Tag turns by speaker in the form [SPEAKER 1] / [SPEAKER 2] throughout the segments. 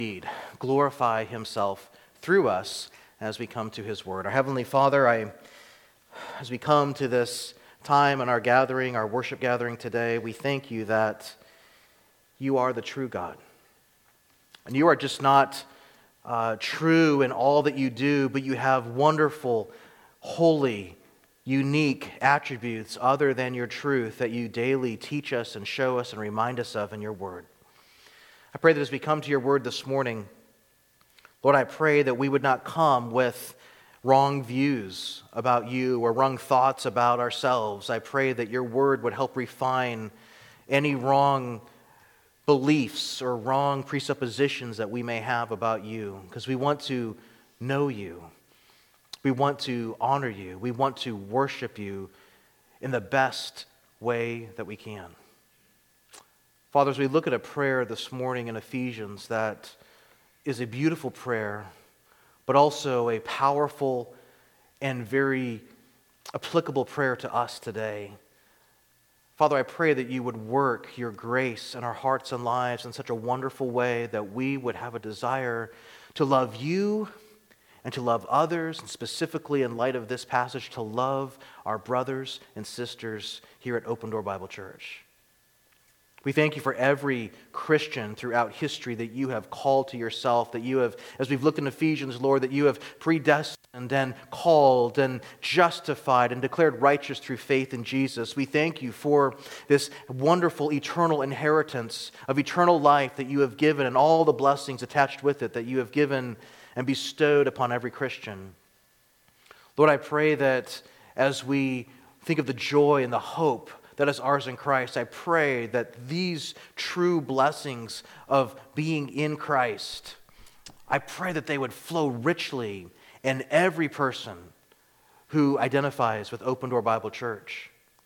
[SPEAKER 1] indeed glorify himself through us as we come to his word. Our Heavenly Father, as we come to this time in our gathering, our worship gathering today, we thank you that you are the true God. And you are just not true in all that you do, but you have wonderful, holy, unique attributes other than your truth that you daily teach us and show us and remind us of in your word. I pray that as we come to your word this morning, Lord, I pray that we would not come with wrong views about you or wrong thoughts about ourselves. I pray that your word would help refine any wrong beliefs or wrong presuppositions that we may have about you, because we want to know you. We want to honor you. We want to worship you in the best way that we can. Father, as we look at a prayer this morning in Ephesians that is a beautiful prayer, but also a powerful and very applicable prayer to us today. Father, I pray that you would work your grace in our hearts and lives in such a wonderful way that we would have a desire to love you and to love others, and specifically in light of this passage, to love our brothers and sisters here at Open Door Bible Church. We thank you for every Christian throughout history that you have called to yourself, that you have, as we've looked in Ephesians, Lord, that you have predestined and called and justified and declared righteous through faith in Jesus. We thank you for this wonderful eternal inheritance of eternal life that you have given and all the blessings attached with it that you have given and bestowed upon every Christian. Lord, I pray that as we think of the joy and the hope that is ours in Christ, I pray that these true blessings of being in Christ, I pray that they would flow richly in every person who identifies with Open Door Bible Church.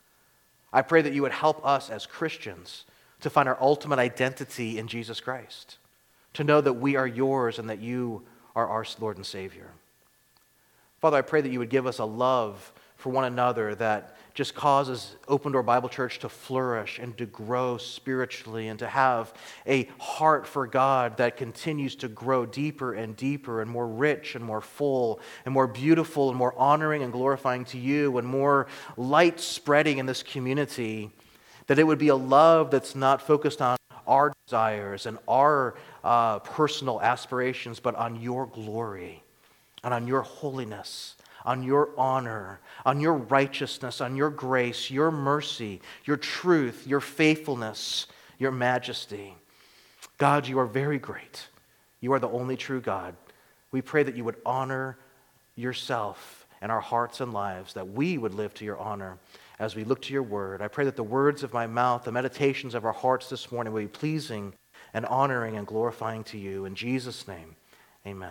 [SPEAKER 1] I pray that you would help us as Christians to find our ultimate identity in Jesus Christ, to know that we are yours and that you are our Lord and Savior. Father, I pray that you would give us a love for one another that just causes Open Door Bible Church to flourish and to grow spiritually and to have a heart for God that continues to grow deeper and deeper and more rich and more full and more beautiful and more honoring and glorifying to you and more light spreading in this community, that it would be a love that's not focused on our desires and our personal aspirations, but on your glory and on your holiness, on your honor, on your righteousness, on your grace, your mercy, your truth, your faithfulness, your majesty. God, you are very great. You are the only true God. We pray that you would honor yourself in our hearts and lives, that we would live to your honor as we look to your word. I pray that the words of my mouth, the meditations of our hearts this morning will be pleasing and honoring and glorifying to you. In Jesus' name, amen.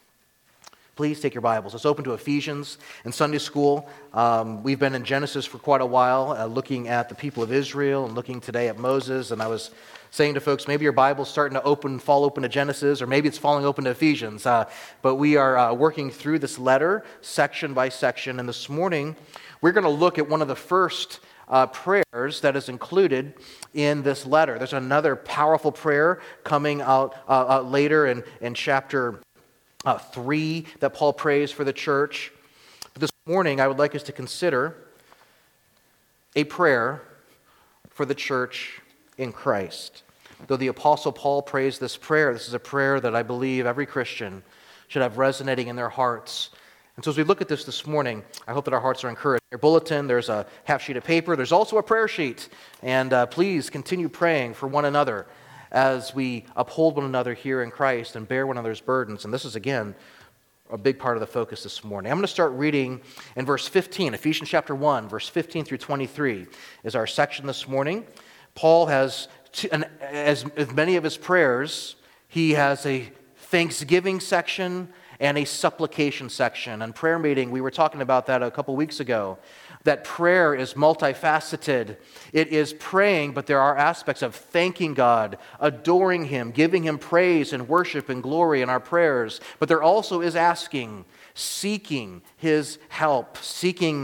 [SPEAKER 1] Please take your Bibles. Let's open to Ephesians. In Sunday school, we've been in Genesis for quite a while, looking at the people of Israel and looking today at Moses. And I was saying to folks, maybe your Bible's starting to fall open to Genesis, or maybe it's falling open to Ephesians. But we are working through this letter section by section. And this morning, we're going to look at one of the first prayers that is included in this letter. There's another powerful prayer coming out later in chapter 3 that Paul prays for the church. But this morning, I would like us to consider a prayer for the church in Christ. Though the Apostle Paul prays this prayer, this is a prayer that I believe every Christian should have resonating in their hearts. And so as we look at this morning, I hope that our hearts are encouraged. In your bulletin, there's a half sheet of paper. There's also a prayer sheet. And please continue praying for one another as we uphold one another here in Christ and bear one another's burdens. And this is, again, a big part of the focus this morning. I'm going to start reading in verse 15. Ephesians chapter 1, verse 15 through 23 is our section this morning. Paul has, as many of his prayers, he has a thanksgiving section and a supplication section. And prayer meeting, we were talking about that a couple weeks ago, that prayer is multifaceted. It is praying, but there are aspects of thanking God, adoring Him, giving Him praise and worship and glory in our prayers. But there also is asking, seeking His help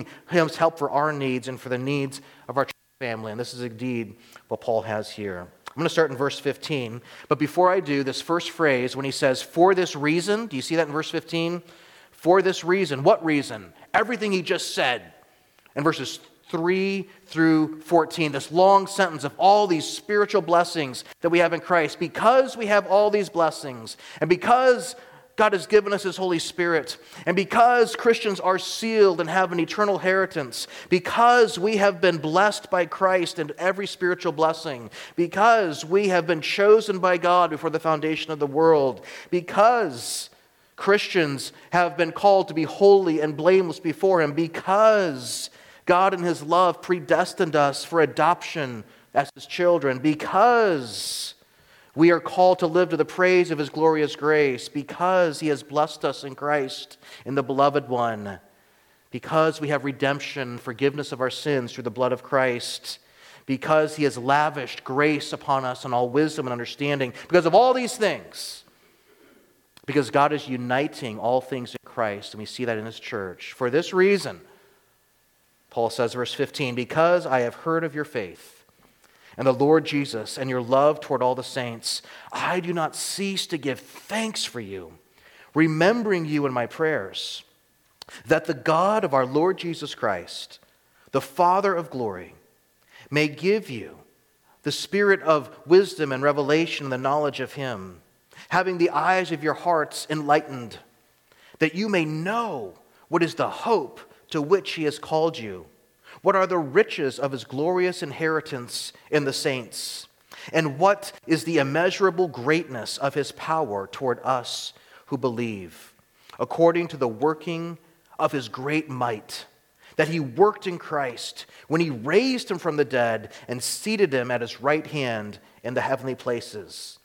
[SPEAKER 1] for our needs and for the needs of our church family. And this is indeed what Paul has here. going to start in verse 15. But before I do, this first phrase, when he says, for this reason, do you see that in verse 15? For this reason. What reason? Everything he just said. In verses 3 through 14, this long sentence of all these spiritual blessings that we have in Christ. Because we have all these blessings, and because God has given us His Holy Spirit, and because Christians are sealed and have an eternal inheritance, because we have been blessed by Christ in every spiritual blessing, because we have been chosen by God before the foundation of the world, because Christians have been called to be holy and blameless before Him, because God in His love predestined us for adoption as His children, because we are called to live to the praise of His glorious grace, because He has blessed us in Christ, in the Beloved One, because we have redemption, forgiveness of our sins through the blood of Christ, because He has lavished grace upon us in all wisdom and understanding, because of all these things, because God is uniting all things in Christ, and we see that in His church. For this reason, Paul says, verse 15, because I have heard of your faith and the Lord Jesus and your love toward all the saints, I do not cease to give thanks for you, remembering you in my prayers, that the God of our Lord Jesus Christ, the Father of glory, may give you the spirit of wisdom and revelation and the knowledge of Him, having the eyes of your hearts enlightened, that you may know what is the hope to which He has called you, what are the riches of His glorious inheritance in the saints, and what is the immeasurable greatness of His power toward us who believe, according to the working of His great might, that He worked in Christ when He raised Him from the dead and seated Him at His right hand in the heavenly places,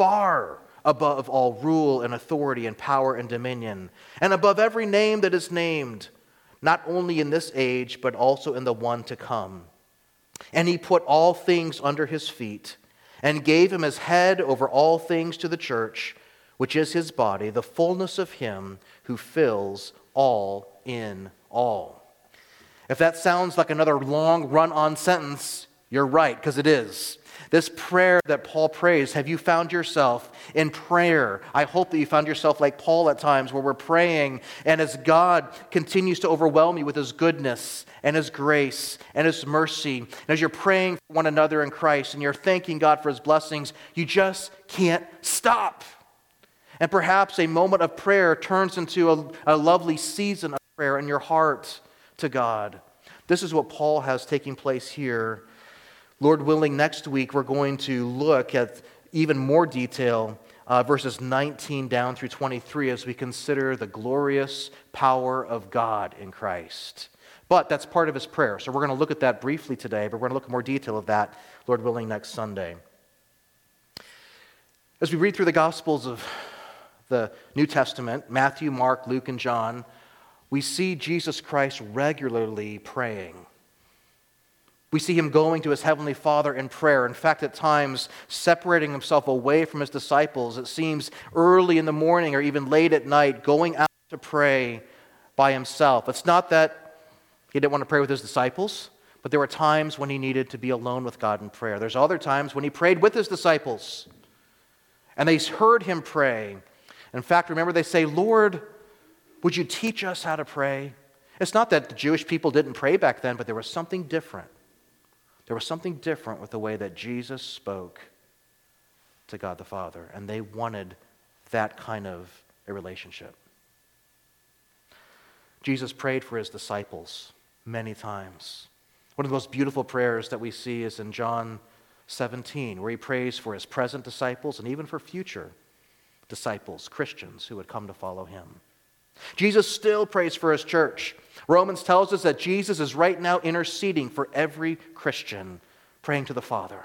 [SPEAKER 1] far above all rule and authority and power and dominion, and above every name that is named, not only in this age, but also in the one to come. And He put all things under His feet, and gave Him as head over all things to the church, which is His body, the fullness of Him who fills all in all. If that sounds like another long run-on sentence, you're right, because it is. This prayer that Paul prays, have you found yourself in prayer? I hope that you found yourself like Paul at times, where we're praying, and as God continues to overwhelm you with His goodness and His grace and His mercy, and as you're praying for one another in Christ and you're thanking God for His blessings, you just can't stop. And perhaps a moment of prayer turns into a lovely season of prayer in your heart to God. This is what Paul has taking place here. Lord willing, next week we're going to look at even more detail, verses 19 down through 23, as we consider the glorious power of God in Christ. But that's part of his prayer, so we're going to look at that briefly today, but we're going to look at more detail of that, Lord willing, next Sunday. As we read through the Gospels of the New Testament, Matthew, Mark, Luke, and John, we see Jesus Christ regularly praying. We see Him going to His Heavenly Father in prayer. In fact, at times, separating Himself away from His disciples. It seems early in the morning or even late at night, going out to pray by Himself. It's not that He didn't want to pray with His disciples, but there were times when He needed to be alone with God in prayer. There's other times when He prayed with His disciples, and they heard Him pray. In fact, remember they say, Lord, would you teach us how to pray? It's not that the Jewish people didn't pray back then, but there was something different. There was something different with the way that Jesus spoke to God the Father, and they wanted that kind of a relationship. Jesus prayed for His disciples many times. One of the most beautiful prayers that we see is in John 17, where He prays for His present disciples and even for future disciples, Christians who would come to follow Him. Jesus still prays for His church. Romans tells us that Jesus is right now interceding for every Christian, praying to the Father.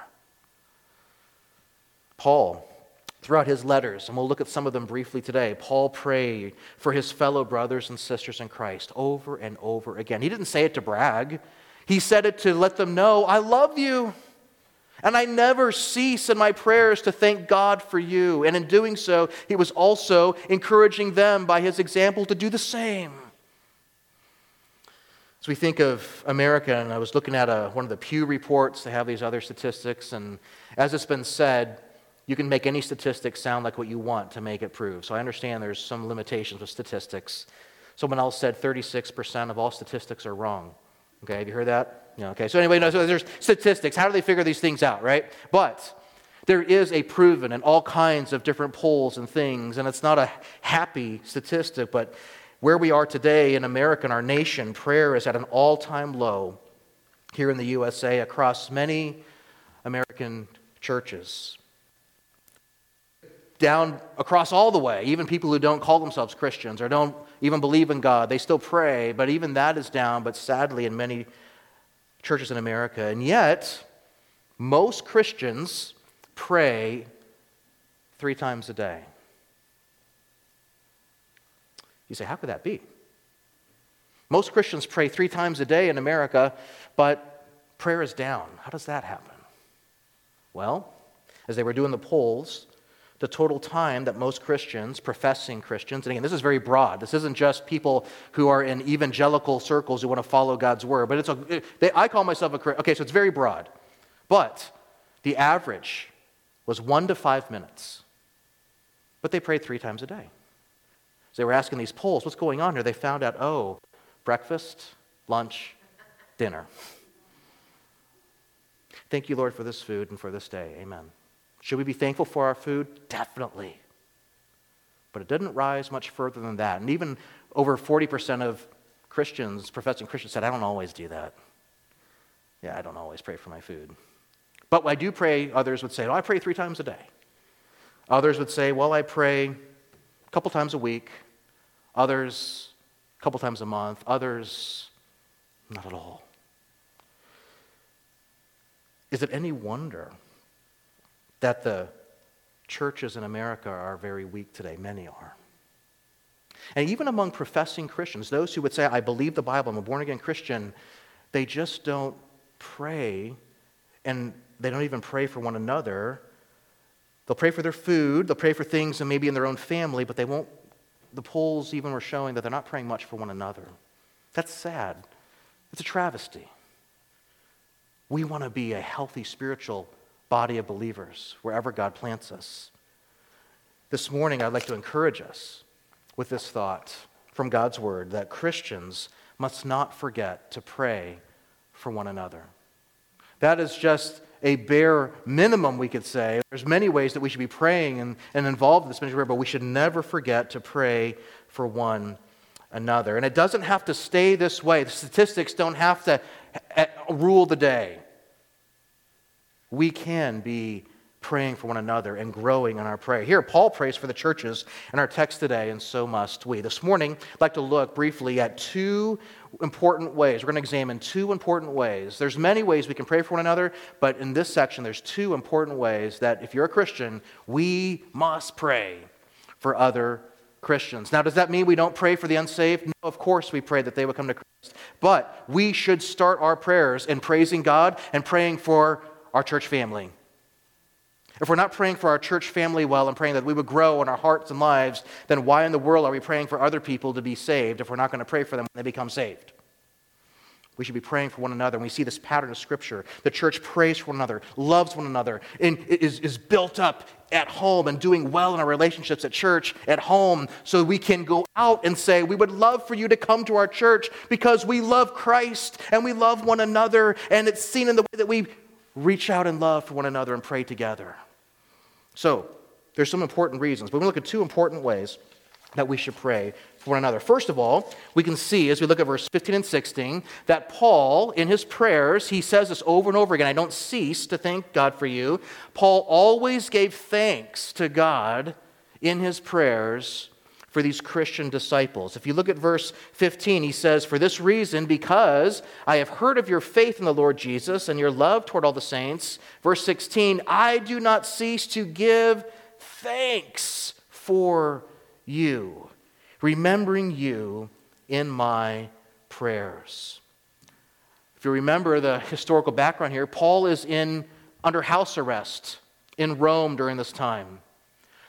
[SPEAKER 1] Paul, throughout his letters, and we'll look at some of them briefly today, Paul prayed for his fellow brothers and sisters in Christ over and over again. He didn't say it to brag. He said it to let them know, I love you. And I never cease in my prayers to thank God for you. And in doing so, he was also encouraging them by his example to do the same. As we think of America, and I was looking at one of the Pew reports, they have these other statistics, and as it's been said, you can make any statistic sound like what you want to make it prove. So I understand there's some limitations with statistics. Someone else said 36% of all statistics are wrong. Okay, have you heard that? Yeah, okay, so anyway, no, so there's statistics. How do they figure these things out, right? But there is a proven and all kinds of different polls and things, and it's not a happy statistic, but where we are today in America, in our nation, prayer is at an all-time low here in the USA across many American churches. Down across all the way, even people who don't call themselves Christians or don't even believe in God, they still pray, but even that is down, but sadly in many churches in America. And yet, most Christians pray 3 times a day. You say, how could that be? Most Christians pray 3 times a day in America, but prayer is down. How does that happen? Well, as they were doing the polls, the total time that most Christians, professing Christians, and again, this is very broad. This isn't just people who are in evangelical circles who want to follow God's word, but I call myself a Christian. Okay, so it's very broad. But the average was 1 to 5 minutes. But they prayed 3 times a day. So they were asking these polls, what's going on here? They found out, breakfast, lunch, dinner. Thank you, Lord, for this food and for this day. Amen. Should we be thankful for our food? Definitely. But it didn't rise much further than that. And even over 40% of Christians, professing Christians, said, I don't always do that. Yeah, I don't always pray for my food. But I do pray, others would say, I pray 3 times a day. Others would say, I pray a couple times a week. Others, a couple times a month. Others, not at all. Is it any wonder that the churches in America are very weak today? Many are. And even among professing Christians, those who would say, I believe the Bible, I'm a born-again Christian, they just don't pray, and they don't even pray for one another. They'll pray for their food, they'll pray for things and maybe in their own family, but they won't. The polls even were showing that they're not praying much for one another. That's sad. It's a travesty. We want to be a healthy spiritual body of believers wherever God plants us. This morning, I'd like to encourage us with this thought from God's word that Christians must not forget to pray for one another. That is just a bare minimum, we could say. There's many ways that we should be praying and involved in this ministry, but we should never forget to pray for one another. And it doesn't have to stay this way. The statistics don't have to rule the day. We can be praying for one another and growing in our prayer. Here, Paul prays for the churches in our text today, and so must we. This morning, I'd like to look briefly at 2 important ways. We're going to examine 2 important ways. There's many ways we can pray for one another, but in this section, there's 2 important ways that if you're a Christian, we must pray for other Christians. Now, does that mean we don't pray for the unsaved? No, of course we pray that they would come to Christ. But we should start our prayers in praising God and praying for our church family. If we're not praying for our church family well and praying that we would grow in our hearts and lives, then why in the world are we praying for other people to be saved if we're not going to pray for them when they become saved? We should be praying for one another. And we see this pattern of Scripture. The church prays for one another, loves one another, and is built up at home and doing well in our relationships at church, at home, so we can go out and say, we would love for you to come to our church because we love Christ and we love one another, and it's seen in the way that we reach out in love for one another and pray together. So, there's some important reasons. But we're going to look at 2 important ways that we should pray for one another. First of all, we can see as we look at verse 15 and 16 that Paul, in his prayers, he says this over and over again, I don't cease to thank God for you. Paul always gave thanks to God in his prayers for these Christian disciples. If you look at verse 15, he says, for this reason, because I have heard of your faith in the Lord Jesus and your love toward all the saints. Verse 16, I do not cease to give thanks for you, remembering you in my prayers. If you remember the historical background here, Paul is under house arrest in Rome during this time.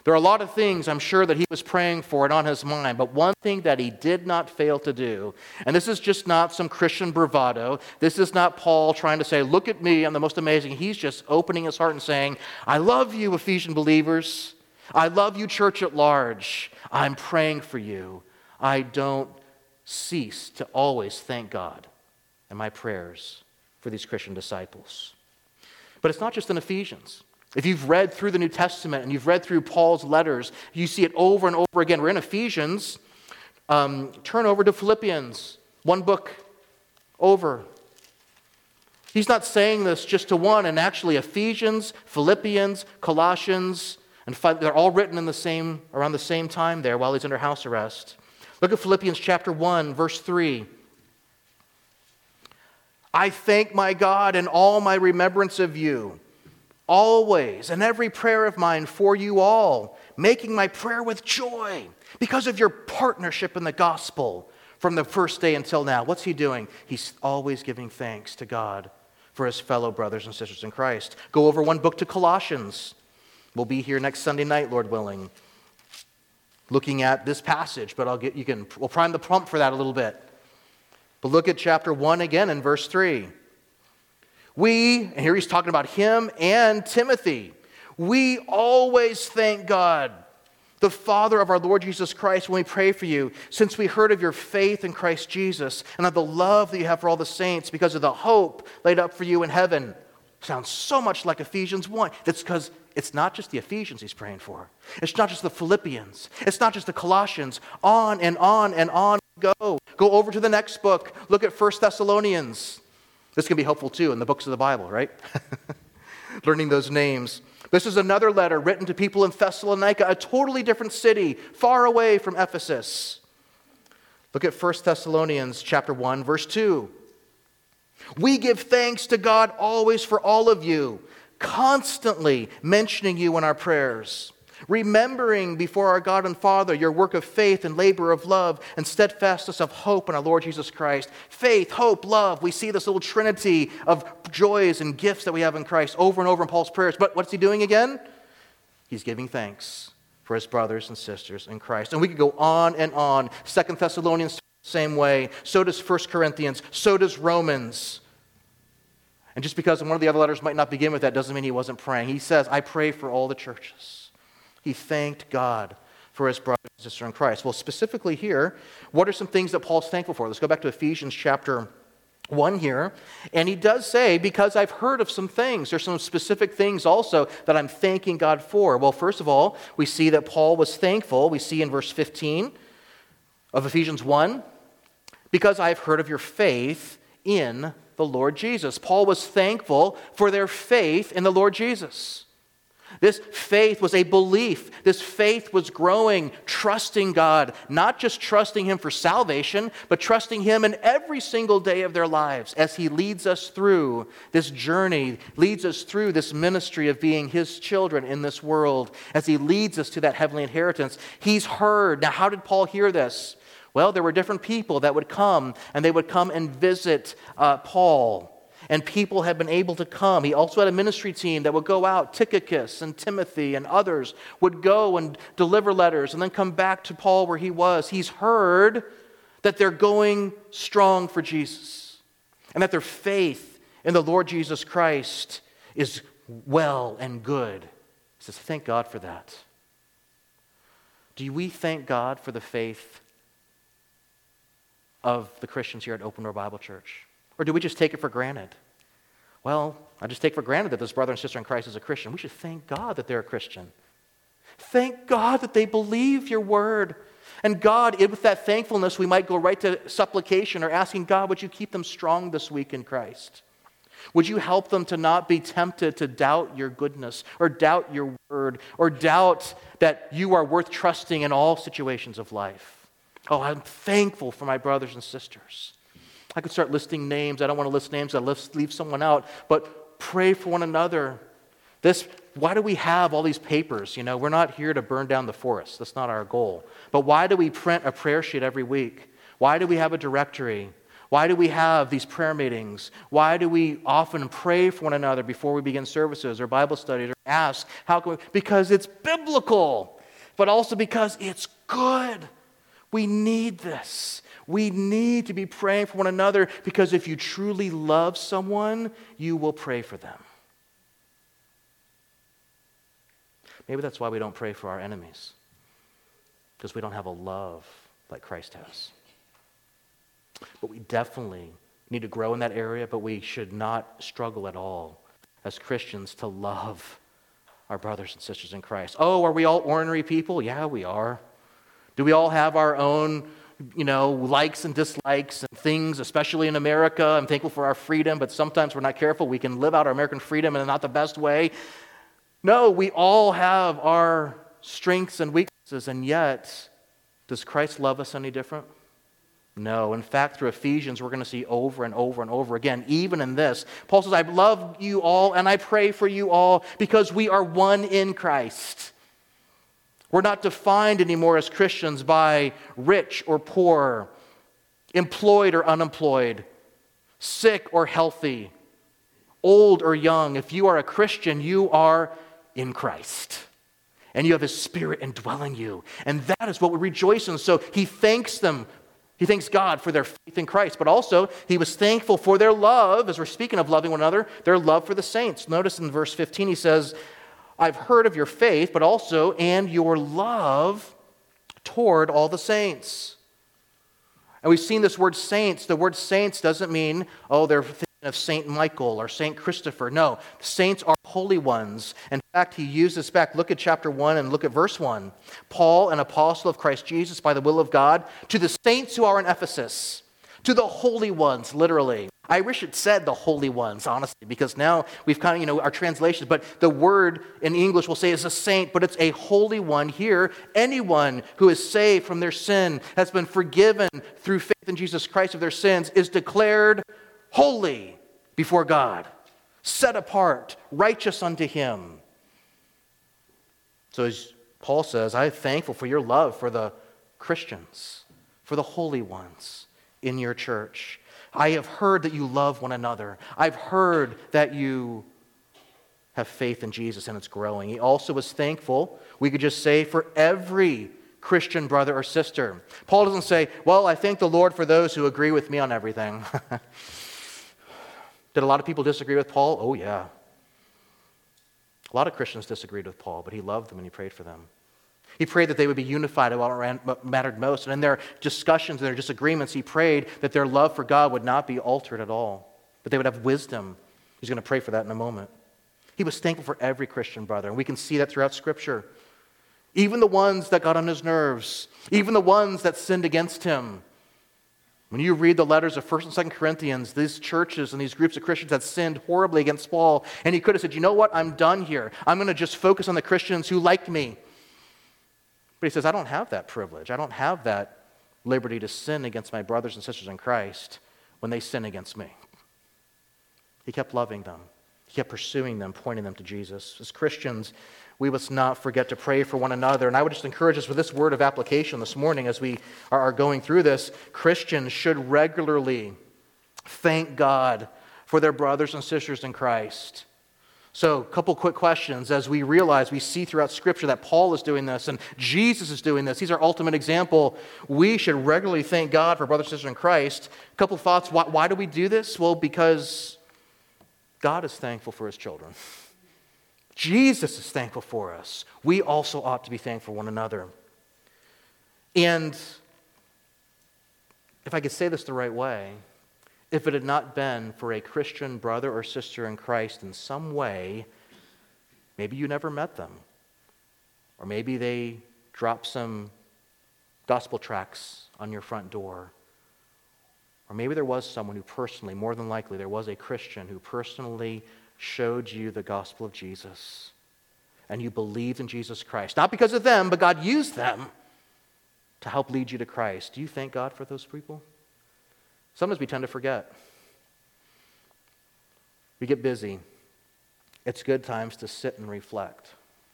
[SPEAKER 1] There are a lot of things I'm sure that he was praying for and on his mind, but one thing that he did not fail to do, and this is just not some Christian bravado, this is not Paul trying to say, look at me, I'm the most amazing. He's just opening his heart and saying, I love you, Ephesian believers. I love you, church at large. I'm praying for you. I don't cease to always thank God in my prayers for these Christian disciples. But it's not just in Ephesians. If you've read through the New Testament and you've read through Paul's letters, you see it over and over again. We're in Ephesians. Turn over to Philippians, one book over. He's not saying this just to one, and actually Ephesians, Philippians, Colossians, and they're all written in around the same time there while he's under house arrest. Look at Philippians chapter 1, verse 3. I thank my God in all my remembrance of you, always, in every prayer of mine for you all, making my prayer with joy because of your partnership in the gospel from the first day until now. What's he doing? He's always giving thanks to God for his fellow brothers and sisters in Christ. Go over one book to Colossians. We'll be here next Sunday night, Lord willing, looking at this passage, but we'll prime the pump for that a little bit. But look at chapter 1 again in verse 3. And here he's talking about him and Timothy. We always thank God, the Father of our Lord Jesus Christ, when we pray for you, since we heard of your faith in Christ Jesus and of the love that you have for all the saints because of the hope laid up for you in heaven. Sounds so much like Ephesians 1. That's because it's not just the Ephesians he's praying for. It's not just the Philippians. It's not just the Colossians. On and on and on we go. Go over to the next book. Look at 1 Thessalonians. This can be helpful too in the books of the Bible, right? Learning those names. This is another letter written to people in Thessalonica, a totally different city, far away from Ephesus. Look at 1 Thessalonians chapter 1, verse 2. We give thanks to God always for all of you, constantly mentioning you in our prayers, remembering before our God and Father your work of faith and labor of love and steadfastness of hope in our Lord Jesus Christ. Faith, hope, love. We see this little trinity of joys and gifts that we have in Christ over and over in Paul's prayers. But what's he doing again? He's giving thanks for his brothers and sisters in Christ. And we could go on and on. 2 Thessalonians, same way. So does 1 Corinthians. So does Romans. And just because one of the other letters might not begin with that doesn't mean he wasn't praying. He says, I pray for all the churches. He thanked God for his brother and sister in Christ. Well, specifically here, what are some things that Paul's thankful for? Let's go back to Ephesians chapter 1 here. And he does say, because I've heard of some things. There's some specific things also that I'm thanking God for. Well, first of all, we see that Paul was thankful. We see in verse 15 of Ephesians 1, because I've heard of your faith in the Lord Jesus. Paul was thankful for their faith in the Lord Jesus. This faith was a belief. This faith was growing, trusting God, not just trusting him for salvation, but trusting him in every single day of their lives as he leads us through this journey, leads us through this ministry of being his children in this world, as he leads us to that heavenly inheritance. He's heard. Now, how did Paul hear this? Well, there were different people that would come, and they would come and visit Paul. And people had been able to come. He also had a ministry team that would go out. Tychicus and Timothy and others would go and deliver letters and then come back to Paul where he was. He's heard that they're going strong for Jesus and that their faith in the Lord Jesus Christ is well and good. He says, thank God for that. Do we thank God for the faith of the Christians here at Open Door Bible Church? Or do we just take it for granted? Well, I just take for granted that this brother and sister in Christ is a Christian. We should thank God that they're a Christian. Thank God that they believe your word. And God, with that thankfulness, we might go right to supplication or asking God, would you keep them strong this week in Christ? Would you help them to not be tempted to doubt your goodness or doubt your word or doubt that you are worth trusting in all situations of life? Oh, I'm thankful for my brothers and sisters. I could start listing names. I don't want to list names. I'll leave someone out. But pray for one another. Why do we have all these papers? We're not here to burn down the forest. That's not our goal. But why do we print a prayer sheet every week? Why do we have a directory? Why do we have these prayer meetings? Why do we often pray for one another before we begin services or Bible studies or ask, how can we? Because it's biblical, but also because it's good. We need this. We need to be praying for one another because if you truly love someone, you will pray for them. Maybe that's why we don't pray for our enemies, because we don't have a love like Christ has. But we definitely need to grow in that area, but we should not struggle at all as Christians to love our brothers and sisters in Christ. Oh, are we all ornery people? Yeah, we are. Do we all have our own, likes and dislikes and things, especially in America? I'm thankful for our freedom, but sometimes we're not careful. We can live out our American freedom in not the best way. No, we all have our strengths and weaknesses, and yet, does Christ love us any different? No. In fact, through Ephesians, we're going to see over and over and over again, even in this, Paul says, I love you all and I pray for you all because we are one in Christ. We're not defined anymore as Christians by rich or poor, employed or unemployed, sick or healthy, old or young. If you are a Christian, you are in Christ. And you have His Spirit indwelling you. And that is what we rejoice in. So he thanks them. He thanks God for their faith in Christ, but also he was thankful for their love, as we're speaking of loving one another, their love for the saints. Notice in verse 15 he says, I've heard of your faith, but also, and your love toward all the saints. And we've seen this word saints. The word saints doesn't mean, they're thinking of Saint Michael or Saint Christopher. No, saints are holy ones. In fact, he used this back. Look at chapter 1 and look at verse 1. Paul, an apostle of Christ Jesus by the will of God, to the saints who are in Ephesus, to the holy ones, literally. I wish it said the holy ones, honestly, because now we've kind of, our translations, but the word in English will say is a saint, but it's a holy one here. Anyone who is saved from their sin, has been forgiven through faith in Jesus Christ of their sins, is declared holy before God, set apart, righteous unto Him. So as Paul says, I'm thankful for your love for the Christians, for the holy ones in your church. I have heard that you love one another. I've heard that you have faith in Jesus and it's growing. He also was thankful, we could just say, for every Christian brother or sister. Paul doesn't say, well, I thank the Lord for those who agree with me on everything. Did a lot of people disagree with Paul? Oh, yeah. A lot of Christians disagreed with Paul, but he loved them and he prayed for them. He prayed that they would be unified at what mattered most. And in their discussions and their disagreements, he prayed that their love for God would not be altered at all, but they would have wisdom. He's going to pray for that in a moment. He was thankful for every Christian brother, and we can see that throughout Scripture. Even the ones that got on his nerves, even the ones that sinned against him. When you read the letters of 1st and 2nd Corinthians, these churches and these groups of Christians that sinned horribly against Paul, and he could have said, you know what, I'm done here. I'm going to just focus on the Christians who liked me. But he says, I don't have that privilege. I don't have that liberty to sin against my brothers and sisters in Christ when they sin against me. He kept loving them. He kept pursuing them, pointing them to Jesus. As Christians, we must not forget to pray for one another. And I would just encourage us with this word of application this morning as we are going through this. Christians should regularly thank God for their brothers and sisters in Christ. So, a couple quick questions as we realize, we see throughout Scripture that Paul is doing this and Jesus is doing this. He's our ultimate example. We should regularly thank God for brothers and sisters in Christ. A couple thoughts. Why do we do this? Well, because God is thankful for His children. Jesus is thankful for us. We also ought to be thankful for one another. And if I could say this the right way, if it had not been for a Christian brother or sister in Christ in some way, maybe you never met them. Or maybe they dropped some gospel tracts on your front door. Or maybe there was someone who personally, more than likely, there was a Christian who personally showed you the gospel of Jesus. And you believed in Jesus Christ. Not because of them, but God used them to help lead you to Christ. Do you thank God for those people? Sometimes we tend to forget. We get busy. It's good times to sit and reflect.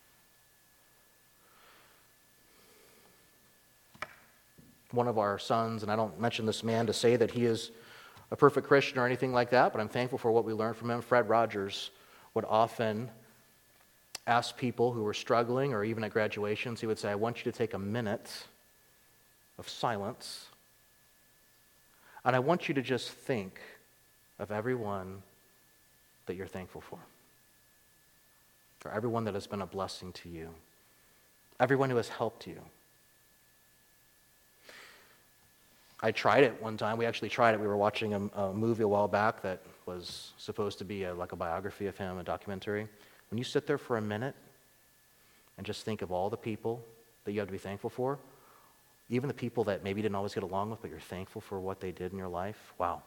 [SPEAKER 1] One of our sons, and I don't mention this man to say that he is a perfect Christian or anything like that, but I'm thankful for what we learned from him. Fred Rogers would often asked people who were struggling, or even at graduations, he would say, I want you to take a minute of silence, and I want you to just think of everyone that you're thankful for everyone that has been a blessing to you, everyone who has helped you. I tried it one time. We actually tried it. We were watching a movie a while back that was supposed to be like a biography of him, a documentary. When you sit there for a minute and just think of all the people that you have to be thankful for, even the people that maybe didn't always get along with, but you're thankful for what they did in your life, wow.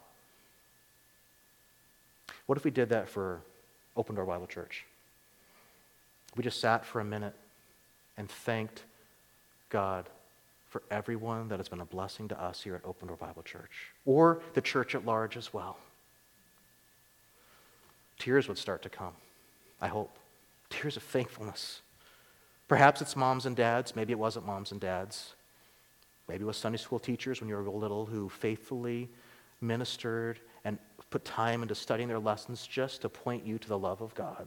[SPEAKER 1] What if we did that for Open Door Bible Church? We just sat for a minute and thanked God for everyone that has been a blessing to us here at Open Door Bible Church, or the church at large as well. Tears would start to come, I hope. Tears of thankfulness. Perhaps it's moms and dads. Maybe it wasn't moms and dads. Maybe it was Sunday school teachers when you were little who faithfully ministered and put time into studying their lessons just to point you to the love of God.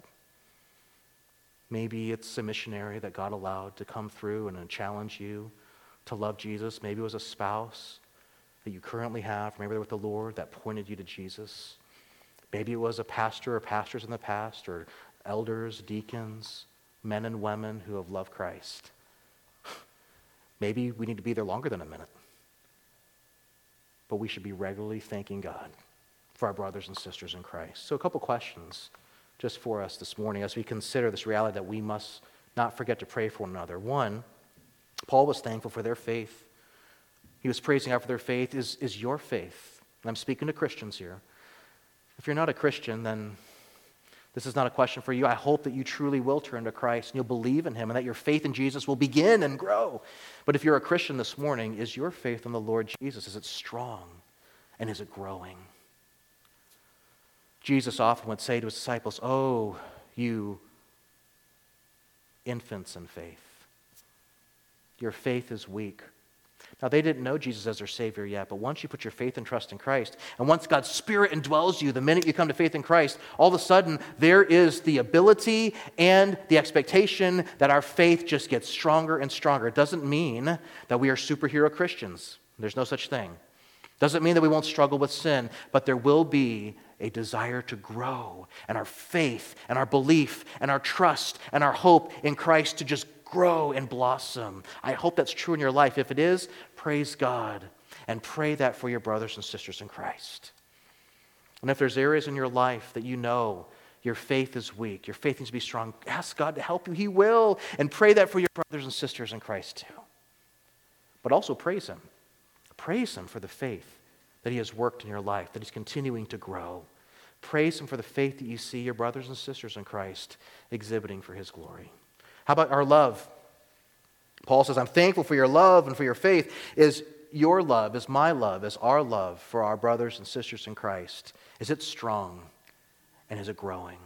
[SPEAKER 1] Maybe it's a missionary that God allowed to come through and challenge you to love Jesus. Maybe it was a spouse that you currently have, maybe they're with the Lord, that pointed you to Jesus. Maybe it was a pastor or pastors in the past, or elders, deacons, men and women who have loved Christ. Maybe we need to be there longer than a minute. But we should be regularly thanking God for our brothers and sisters in Christ. So a couple questions just for us this morning as we consider this reality that we must not forget to pray for one another. One, Paul was thankful for their faith. He was praising God for their faith. Is your faith, and I'm speaking to Christians here, if you're not a Christian, then this is not a question for you. I hope that you truly will turn to Christ and you'll believe in him and that your faith in Jesus will begin and grow. But if you're a Christian this morning, is your faith in the Lord Jesus, is it strong and is it growing? Jesus often would say to his disciples, oh, you infants in faith. Your faith is weak. Now, they didn't know Jesus as their Savior yet, but once you put your faith and trust in Christ, and once God's Spirit indwells you, the minute you come to faith in Christ, all of a sudden, there is the ability and the expectation that our faith just gets stronger and stronger. It doesn't mean that we are superhero Christians. There's no such thing. It doesn't mean that we won't struggle with sin, but there will be a desire to grow, and our faith and our belief and our trust and our hope in Christ to just grow and blossom. I hope that's true in your life. If it is, praise God and pray that for your brothers and sisters in Christ. And if there's areas in your life that you know your faith is weak, your faith needs to be strong, ask God to help you. He will. And pray that for your brothers and sisters in Christ too. But also praise him. Praise him for the faith that he has worked in your life, that he's continuing to grow. Praise him for the faith that you see your brothers and sisters in Christ exhibiting for his glory. How about our love? Paul says, I'm thankful for your love and for your faith. Is your love, is my love, is our love for our brothers and sisters in Christ, is it strong and is it growing?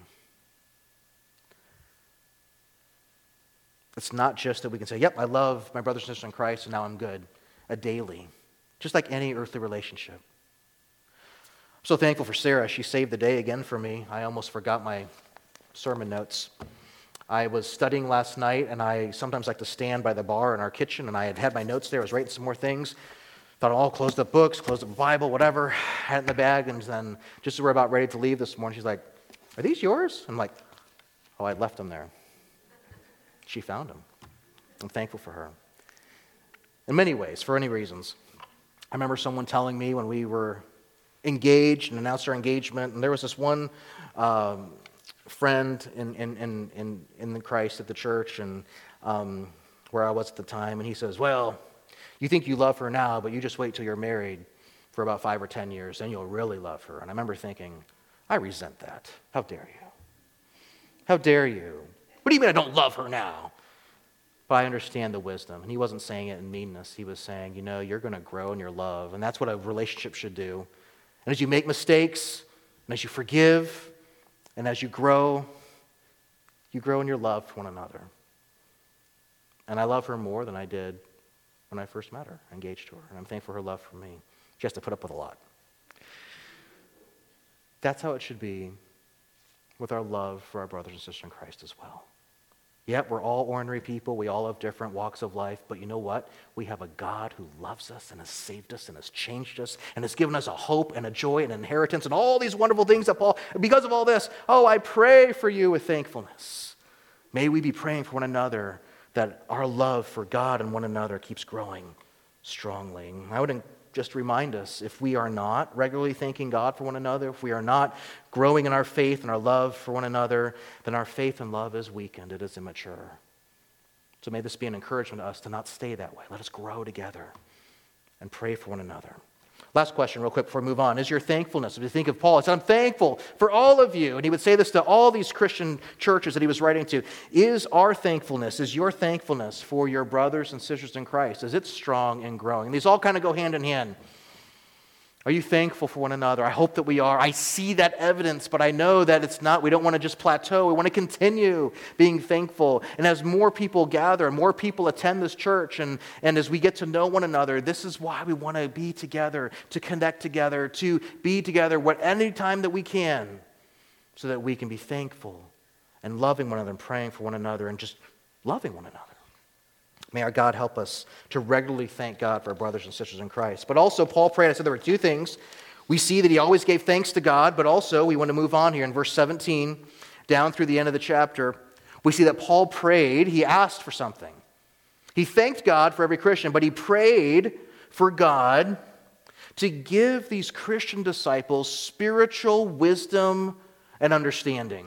[SPEAKER 1] It's not just that we can say, yep, I love my brothers and sisters in Christ and now I'm good. A daily, just like any earthly relationship. I'm so thankful for Sarah. She saved the day again for me. I almost forgot my sermon notes. I was studying last night, and I sometimes like to stand by the bar in our kitchen, and I had my notes there. I was writing some more things. Thought, oh, closed up books, closed up the Bible, whatever. Had it in the bag, and then just as we're about ready to leave this morning, she's like, are these yours? I'm like, oh, I left them there. She found them. I'm thankful for her. In many ways, for any reasons. I remember someone telling me when we were engaged and announced our engagement, and there was this one friend in Christ at the church and where I was at the time, and he says, well, you think you love her now, but you just wait till you're married for about 5 or 10 years, then you'll really love her. And I remember thinking, I resent that. How dare you? How dare you? What do you mean I don't love her now? But I understand the wisdom. And he wasn't saying it in meanness. He was saying, you're going to grow in your love, and that's what a relationship should do. And as you make mistakes, and as you forgive, and as you grow in your love for one another. And I love her more than I did when I first met her, engaged to her. And I'm thankful for her love for me. She has to put up with a lot. That's how it should be with our love for our brothers and sisters in Christ as well. Yep, we're all ordinary people. We all have different walks of life. But you know what? We have a God who loves us and has saved us and has changed us and has given us a hope and a joy and an inheritance and all these wonderful things that Paul, because of all this, I pray for you with thankfulness. May we be praying for one another that our love for God and one another keeps growing strongly. I would just remind us, if we are not regularly thanking God for one another, if we are not growing in our faith and our love for one another, then our faith and love is weakened. It is immature. So may this be an encouragement to us to not stay that way. Let us grow together and pray for one another. Last question real quick before we move on. Is your thankfulness? If you think of Paul, he said, I'm thankful for all of you. And he would say this to all these Christian churches that he was writing to. Is our thankfulness, is your thankfulness for your brothers and sisters in Christ, is it strong and growing? And these all kind of go hand in hand. Are you thankful for one another? I hope that we are. I see that evidence, but I know that it's not. We don't want to just plateau. We want to continue being thankful. And as more people gather, more people attend this church, and as we get to know one another, this is why we want to be together, to connect together, to be together any time that we can, so that we can be thankful and loving one another and praying for one another and just loving one another. May our God help us to regularly thank God for our brothers and sisters in Christ. But also, Paul prayed, I said there were two things. We see that he always gave thanks to God, but also we want to move on here in verse 17, down through the end of the chapter. We see that Paul prayed, he asked for something. He thanked God for every Christian, but he prayed for God to give these Christian disciples spiritual wisdom and understanding.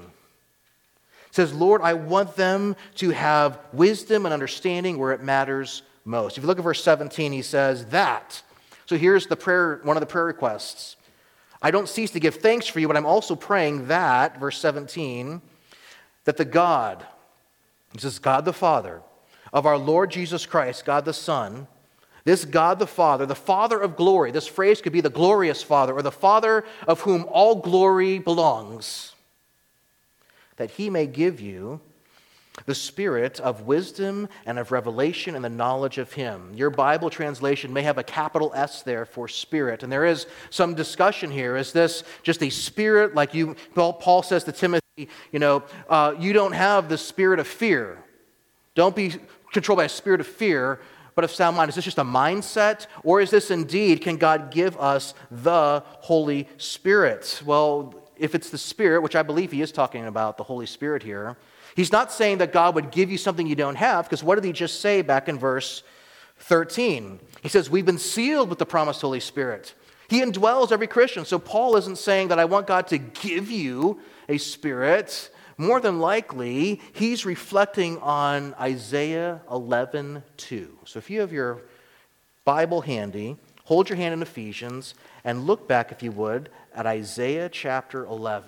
[SPEAKER 1] It says, Lord, I want them to have wisdom and understanding where it matters most. If you look at verse 17, he says that. So here's the prayer, one of the prayer requests. I don't cease to give thanks for you, but I'm also praying that, verse 17, that the God, this is God the Father, of our Lord Jesus Christ, God the Son, this God the Father of glory, this phrase could be the glorious Father, or the Father of whom all glory belongs, that he may give you the spirit of wisdom and of revelation and the knowledge of him. Your Bible translation may have a capital S there for spirit. And there is some discussion here. Is this just a spirit like Paul says to Timothy, you don't have the spirit of fear. Don't be controlled by a spirit of fear, but of sound mind. Is this just a mindset? Or is this indeed, can God give us the Holy Spirit? Well, if it's the Spirit, which I believe he is talking about the Holy Spirit here, he's not saying that God would give you something you don't have, because what did he just say back in verse 13? He says, we've been sealed with the promised Holy Spirit. He indwells every Christian. So Paul isn't saying that I want God to give you a spirit. More than likely, he's reflecting on Isaiah 11:2. So if you have your Bible handy, hold your hand in Ephesians and look back, if you would, at Isaiah chapter 11.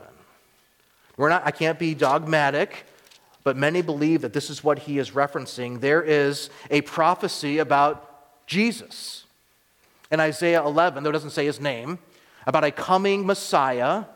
[SPEAKER 1] I can't be dogmatic, but many believe that this is what he is referencing. There is a prophecy about Jesus in Isaiah 11, though it doesn't say his name, about a coming Messiah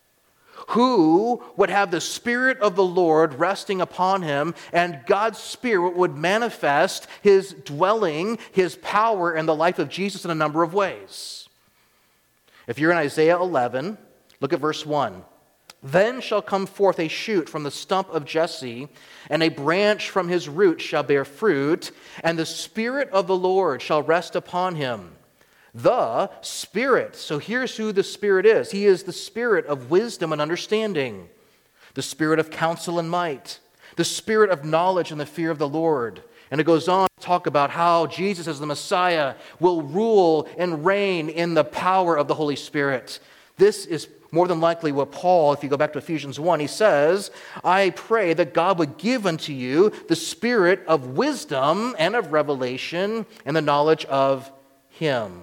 [SPEAKER 1] who would have the Spirit of the Lord resting upon him, and God's Spirit would manifest his dwelling, his power in the life of Jesus in a number of ways. If you're in Isaiah 11, look at verse 1. Then shall come forth a shoot from the stump of Jesse, and a branch from his root shall bear fruit, and the Spirit of the Lord shall rest upon him. The Spirit. So here's who the Spirit is. He is the Spirit of wisdom and understanding, the Spirit of counsel and might, the Spirit of knowledge and the fear of the Lord. And it goes on to talk about how Jesus as the Messiah will rule and reign in the power of the Holy Spirit. This is more than likely what Paul, if you go back to Ephesians 1, he says, I pray that God would give unto you the spirit of wisdom and of revelation and the knowledge of him.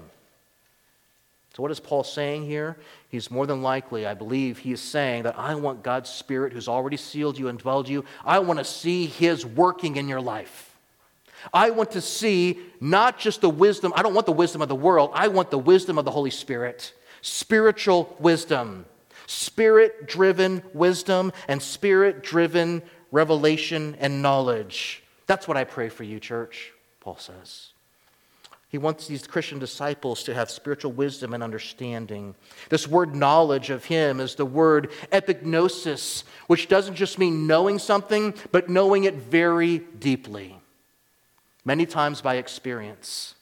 [SPEAKER 1] So what is Paul saying here? He's more than likely, I believe, he is saying that I want God's Spirit who's already sealed you and dwelled you. I want to see his working in your life. I want to see not just the wisdom. I don't want the wisdom of the world. I want the wisdom of the Holy Spirit. Spiritual wisdom. Spirit-driven wisdom and Spirit-driven revelation and knowledge. That's what I pray for you, church, Paul says. He wants these Christian disciples to have spiritual wisdom and understanding. This word knowledge of him is the word epignosis, which doesn't just mean knowing something, but knowing it very deeply, many times by experience.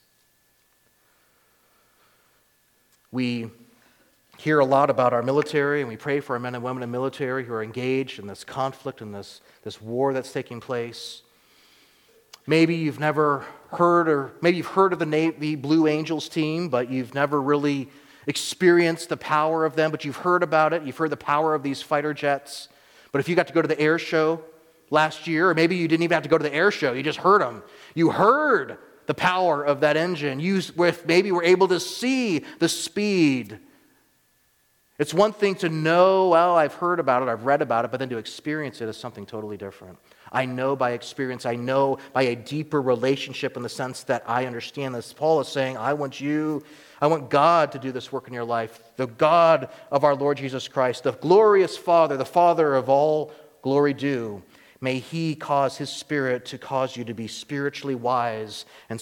[SPEAKER 1] We hear a lot about our military, and we pray for our men and women in the military who are engaged in this conflict and this war that's taking place. Maybe you've never heard, or maybe you've heard of the Navy Blue Angels team, but you've never really experienced the power of them, but you've heard about it. You've heard the power of these fighter jets. But if you got to go to the air show last year, or maybe you didn't even have to go to the air show, you just heard them. You heard the power of that engine. You maybe were able to see the speed. It's one thing to know, well, I've heard about it, I've read about it, but then to experience it is something totally different. I know by experience, I know by a deeper relationship in the sense that I understand this. Paul is saying, I want God to do this work in your life. The God of our Lord Jesus Christ, the glorious Father, the Father of all glory due. May He cause His Spirit to cause you to be spiritually wise and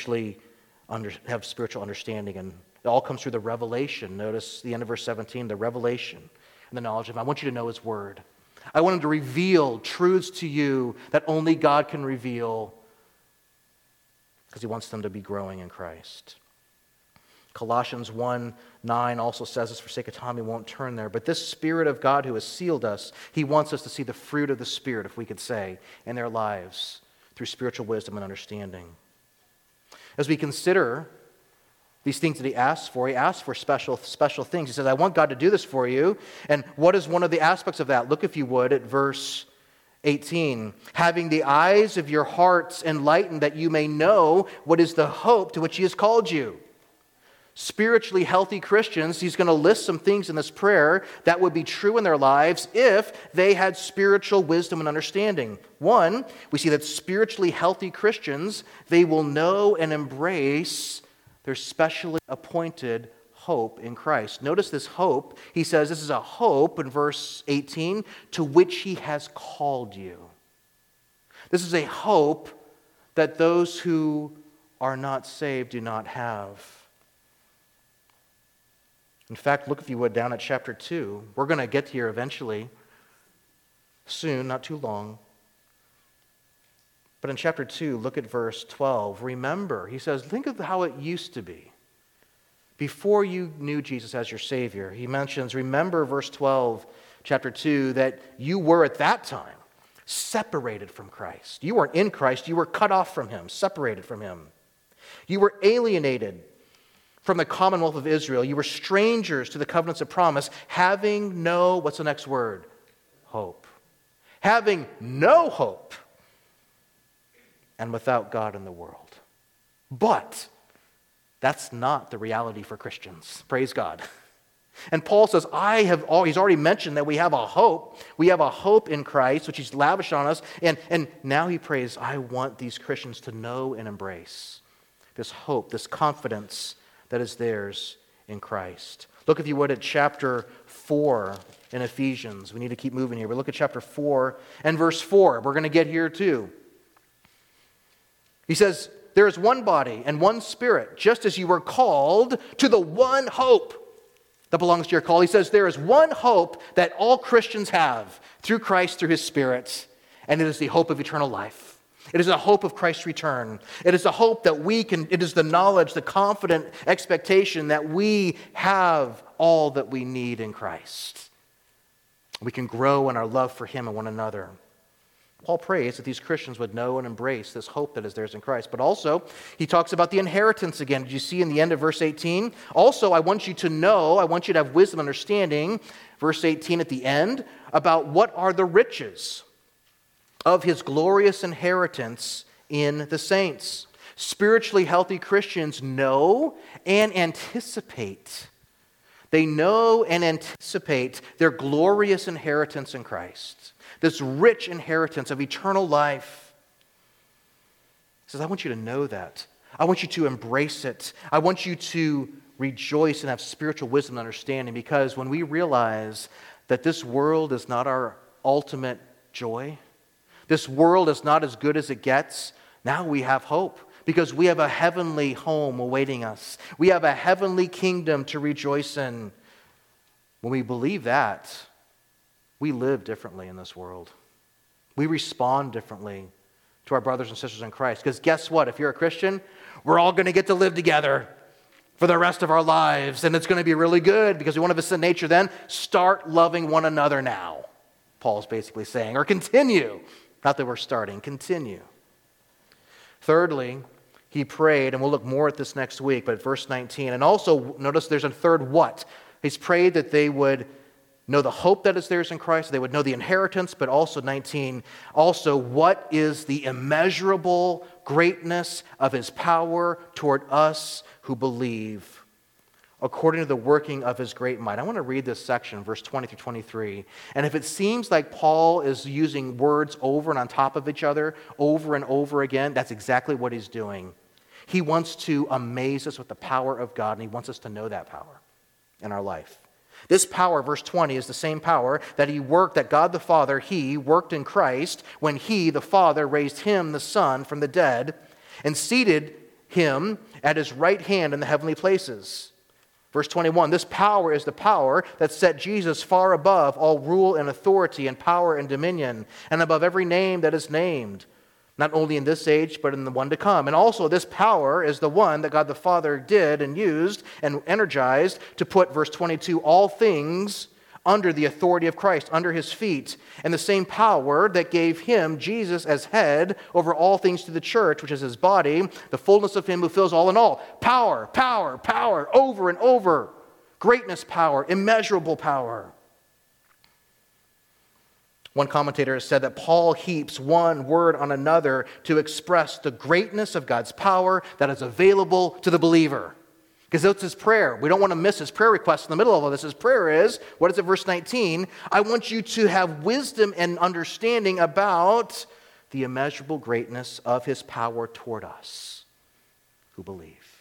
[SPEAKER 1] have spiritual understanding. And it all comes through the revelation. Notice the end of verse 17, the revelation and the knowledge of Him. I want you to know His Word. I want Him to reveal truths to you that only God can reveal because He wants them to be growing in Christ. Colossians 1:9 also says this. For sake of time, we won't turn there. But this Spirit of God who has sealed us, He wants us to see the fruit of the Spirit, if we could say, in their lives through spiritual wisdom and understanding. As we consider these things that He asks for special things. He says, I want God to do this for you. And what is one of the aspects of that? Look, if you would, at verse 18. Having the eyes of your hearts enlightened, that you may know what is the hope to which He has called you. Spiritually healthy Christians, he's going to list some things in this prayer that would be true in their lives if they had spiritual wisdom and understanding. One, we see that spiritually healthy Christians, they will know and embrace their specially appointed hope in Christ. Notice this hope. He says this is a hope in verse 18 to which He has called you. This is a hope that those who are not saved do not have. In fact, look, if you would, down at chapter 2. We're going to get here eventually, soon, not too long. But in chapter 2, look at verse 12. Remember, he says, think of how it used to be. Before you knew Jesus as your Savior, he mentions, remember verse 12, chapter 2, that you were at that time separated from Christ. You weren't in Christ, you were cut off from Him, separated from Him. You were alienated from the commonwealth of Israel. You were strangers to the covenants of promise, having no, what's the next word? Hope. Having no hope, and without God in the world. But that's not the reality for Christians. Praise God. And Paul says, he's already mentioned that we have a hope. We have a hope in Christ, which He's lavished on us. And now he prays, I want these Christians to know and embrace this hope, this confidence that is theirs in Christ. Look, if you would, at chapter 4 in Ephesians. We need to keep moving here. But look at chapter 4 and verse 4. We're going to get here too. He says, there is one body and one Spirit, just as you were called to the one hope that belongs to your call. He says there is one hope that all Christians have through Christ, through His Spirit, and it is the hope of eternal life. It is a hope of Christ's return. It is a hope that it is the knowledge, the confident expectation that we have all that we need in Christ. We can grow in our love for Him and one another. Paul prays that these Christians would know and embrace this hope that is theirs in Christ. But also, he talks about the inheritance again. Did you see in the end of verse 18? Also, I want you to know, I want you to have wisdom and understanding, verse 18 at the end, about what are the riches of His glorious inheritance in the saints. Spiritually healthy Christians know and anticipate. They know and anticipate their glorious inheritance in Christ. This rich inheritance of eternal life. He says, I want you to know that. I want you to embrace it. I want you to rejoice and have spiritual wisdom and understanding, because when we realize that this world is not our ultimate joy, this world is not as good as it gets, now we have hope. because we have a heavenly home awaiting us. We have a heavenly kingdom to rejoice in. When we believe that, we live differently in this world. We respond differently to our brothers and sisters in Christ. Because guess what? If you're a Christian, we're all going to get to live together for the rest of our lives. And it's going to be really good because we want to have a sin nature then. Start loving one another now, Paul's basically saying. Or continue. Not that we're starting. Continue. Thirdly, he prayed, and we'll look more at this next week, but verse 19. And also, notice there's a third what. He's prayed that they would know the hope that is theirs in Christ, they would know the inheritance, but also 19, also what is the immeasurable greatness of his power toward us who believe, according to the working of his great might. I want to read this section, verse 20 through 23. And if it seems like Paul is using words over and on top of each other, over and over again, that's exactly what he's doing. He wants to amaze us with the power of God, and he wants us to know that power in our life. This power, verse 20, is the same power that God the Father, he worked in Christ when he, the Father, raised him, the Son, from the dead and seated him at his right hand in the heavenly places. Verse 21, this power is the power that set Jesus far above all rule and authority and power and dominion and above every name that is named, not only in this age, but in the one to come. And also this power is the one that God the Father did and used and energized to put, verse 22, all things under the authority of Christ, under his feet. And the same power that gave him, Jesus, as head over all things to the church, which is his body, the fullness of him who fills all in all. Power, power, power, over and over. Greatness, power, immeasurable power. One commentator has said that Paul heaps one word on another to express the greatness of God's power that is available to the believer. Because that's his prayer. We don't want to miss his prayer request in the middle of all this. His prayer is, what is it, verse 19? I want you to have wisdom and understanding about the immeasurable greatness of his power toward us who believe.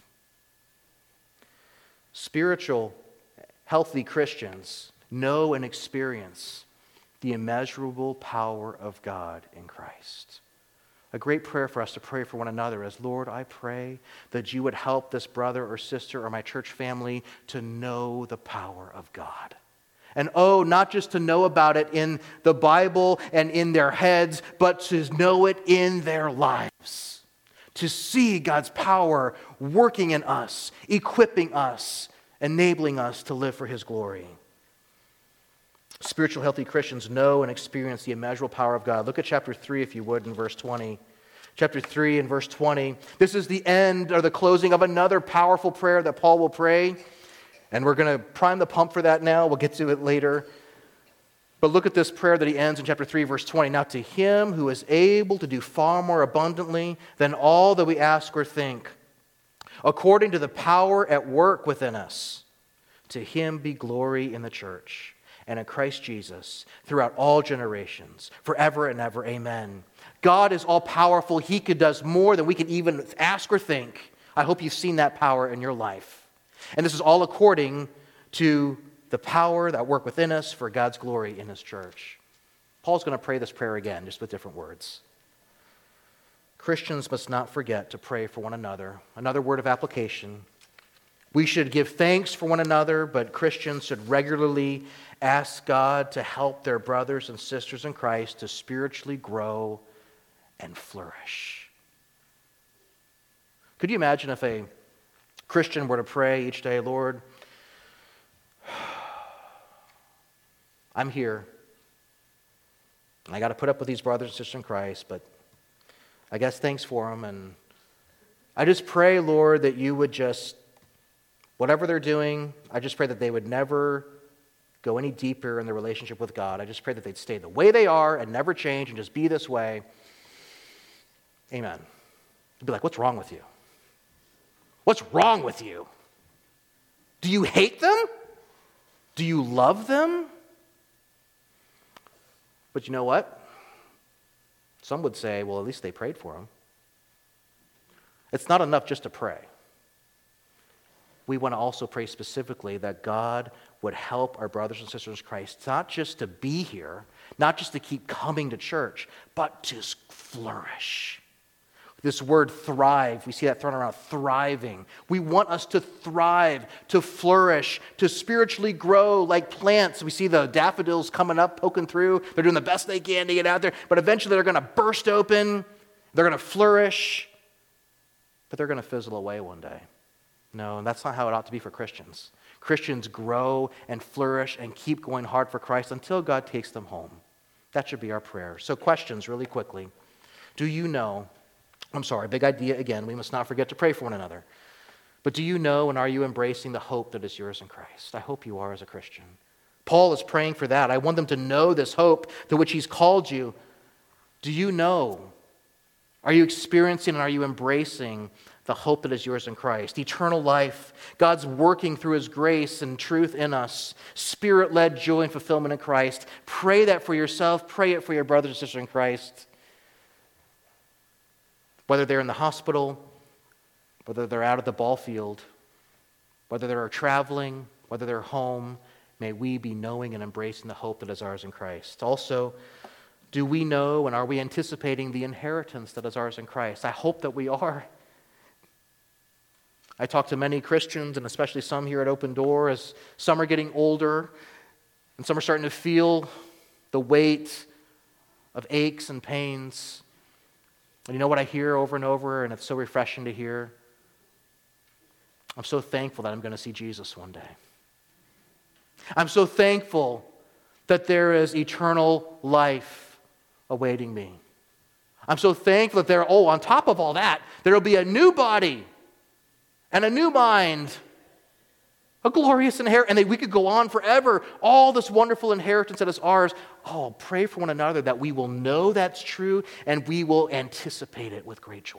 [SPEAKER 1] Spiritual, healthy Christians know and experience the immeasurable power of God in Christ. A great prayer for us to pray for one another is, Lord, I pray that you would help this brother or sister or my church family to know the power of God. And not just to know about it in the Bible and in their heads, but to know it in their lives. To see God's power working in us, equipping us, enabling us to live for his glory. Spiritual, healthy Christians know and experience the immeasurable power of God. Look at chapter 3, if you would, in verse 20. Chapter 3 and verse 20. This is the end or the closing of another powerful prayer that Paul will pray. And we're going to prime the pump for that now. We'll get to it later. But look at this prayer that he ends in chapter 3, verse 20. Now to him who is able to do far more abundantly than all that we ask or think, according to the power at work within us, to him be glory in the church and in Christ Jesus, throughout all generations, forever and ever. Amen. God is all-powerful. He does more than we can even ask or think. I hope you've seen that power in your life. And this is all according to the power that work within us for God's glory in his church. Paul's going to pray this prayer again, just with different words. Christians must not forget to pray for one another. Another word of application. We should give thanks for one another, but Christians should regularly ask God to help their brothers and sisters in Christ to spiritually grow and flourish. Could you imagine if a Christian were to pray each day, Lord, I'm here. I got to put up with these brothers and sisters in Christ, but I guess thanks for them. And I just pray, Lord, that you would just, whatever they're doing, I just pray that they would never go any deeper in their relationship with God. I just pray that they'd stay the way they are and never change and just be this way. Amen. You'd be like, what's wrong with you? What's wrong with you? Do you hate them? Do you love them? But you know what? Some would say, well, at least they prayed for him. It's not enough just to pray. We want to also pray specifically that God would help our brothers and sisters in Christ, not just to be here, not just to keep coming to church, but to flourish. This word thrive, we see that thrown around, thriving. We want us to thrive, to flourish, to spiritually grow like plants. We see the daffodils coming up, poking through. They're doing the best they can to get out there, but eventually they're going to burst open. They're going to flourish, but they're going to fizzle away one day. No, and that's not how it ought to be for Christians. Christians grow and flourish and keep going hard for Christ until God takes them home. That should be our prayer. So questions really quickly. Do you know, big idea again, we must not forget to pray for one another. But do you know and are you embracing the hope that is yours in Christ? I hope you are as a Christian. Paul is praying for that. I want them to know this hope to which he's called you. Do you know? Are you experiencing and are you embracing the hope that is yours in Christ? Eternal life, God's working through his grace and truth in us, Spirit-led joy and fulfillment in Christ. Pray that for yourself. Pray it for your brothers and sisters in Christ. Whether they're in the hospital, whether they're out at the ball field, whether they're traveling, whether they're home, may we be knowing and embracing the hope that is ours in Christ. Also, do we know and are we anticipating the inheritance that is ours in Christ? I hope that we are. I talk to many Christians, and especially some here at Open Door, as some are getting older, and some are starting to feel the weight of aches and pains. And you know what I hear over and over, and it's so refreshing to hear? I'm so thankful that I'm going to see Jesus one day. I'm so thankful that there is eternal life awaiting me. I'm so thankful that on top of all that, there will be a new body and a new mind, a glorious inheritance, and we could go on forever. All this wonderful inheritance that is ours. Oh, pray for one another that we will know that's true and we will anticipate it with great joy.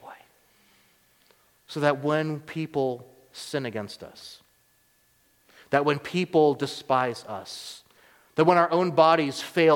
[SPEAKER 1] So that when people sin against us, that when people despise us, that when our own bodies fail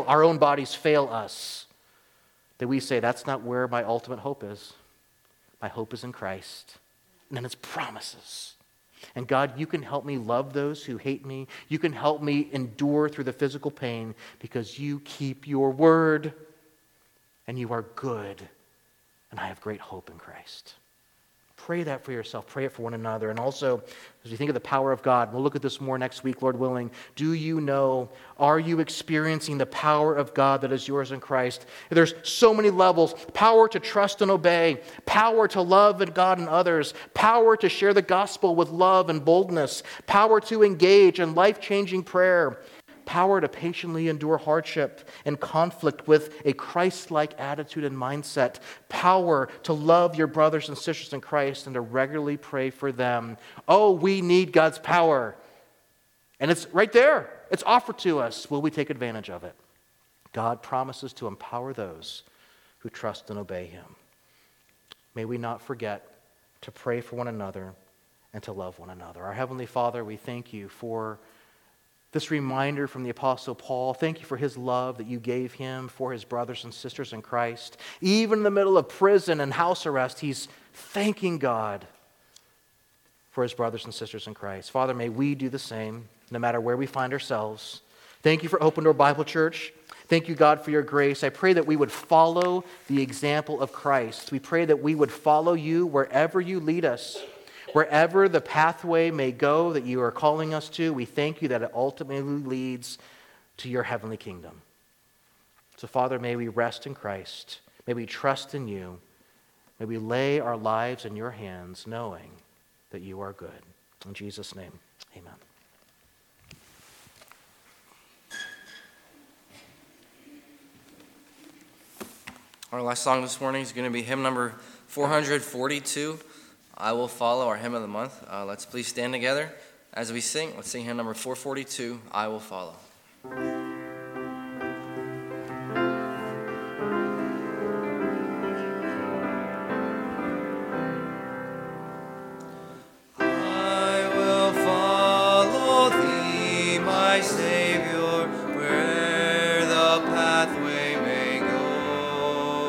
[SPEAKER 1] us, that we say, that's not where my ultimate hope is. My hope is in Christ. And then it's promises. And God, you can help me love those who hate me. You can help me endure through the physical pain because you keep your word and you are good. And I have great hope in Christ. Pray that for yourself. Pray it for one another. And also, as we think of the power of God, we'll look at this more next week, Lord willing. Do you know, are you experiencing the power of God that is yours in Christ? There's so many levels. Power to trust and obey. Power to love God and others. Power to share the gospel with love and boldness. Power to engage in life-changing prayer. Power to patiently endure hardship and conflict with a Christ-like attitude and mindset. Power to love your brothers and sisters in Christ and to regularly pray for them. Oh, we need God's power. And it's right there. It's offered to us. Will we take advantage of it? God promises to empower those who trust and obey him. May we not forget to pray for one another and to love one another. Our Heavenly Father, we thank you for this reminder from the Apostle Paul. Thank you for his love that you gave him for his brothers and sisters in Christ. Even in the middle of prison and house arrest, he's thanking God for his brothers and sisters in Christ. Father, may we do the same no matter where we find ourselves. Thank you for Open Door Bible Church. Thank you, God, for your grace. I pray that we would follow the example of Christ. We pray that we would follow you wherever you lead us. Wherever the pathway may go that you are calling us to, we thank you that it ultimately leads to your heavenly kingdom. So, Father, may we rest in Christ. May we trust in you. May we lay our lives in your hands, knowing that you are good. In Jesus' name, amen.
[SPEAKER 2] Our last song this morning is going to be hymn number 442. I Will Follow, our hymn of the month. Let's please stand together as we sing. Let's sing hymn number 442, I Will Follow.
[SPEAKER 3] I will follow thee, my Savior, wherever